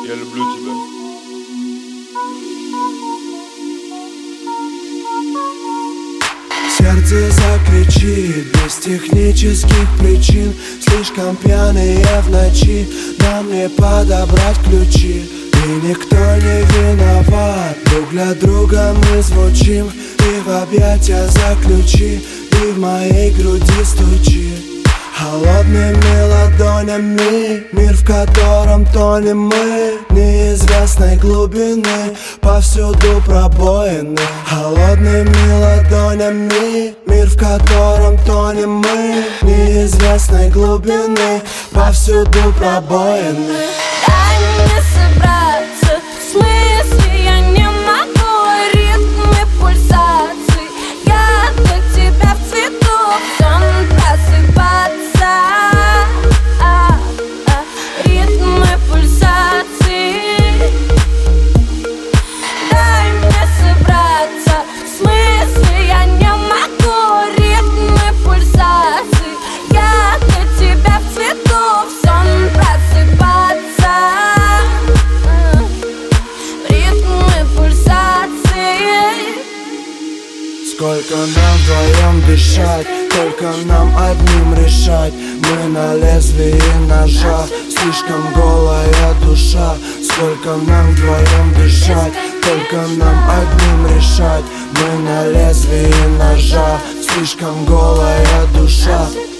Я люблю тебя. Сердце закричит без технических причин. Слишком пьяные в ночи, нам не подобрать ключи. И никто не виноват, друг для друга мы звучим. Ты в объятия заключи, и в моей груди стучи. Холодными ладонями мир, в котором тонем мы, неизвестной глубины, повсюду пробоины. Холодными ладонями мир, в котором тонем мы, неизвестной глубины, повсюду пробоины. Дай мне собраться, в смысле я не могу. Ритмы пульсаций, я для тебя в цвету, в сон просыпаться. Ритмы пульсаций. Дай мне собраться, в смысле я не могу. Ритмы пульсаций, я для тебя в цвету, в сон просыпаться. Ритмы пульсаций. Сколько нам вдвоем дышать, только нам одним решать. Мы на лезвии ножа, слишком голая душа. Сколько нам вдвоем дышать, только нам одним решать. Мы на лезвии ножа, слишком голая душа.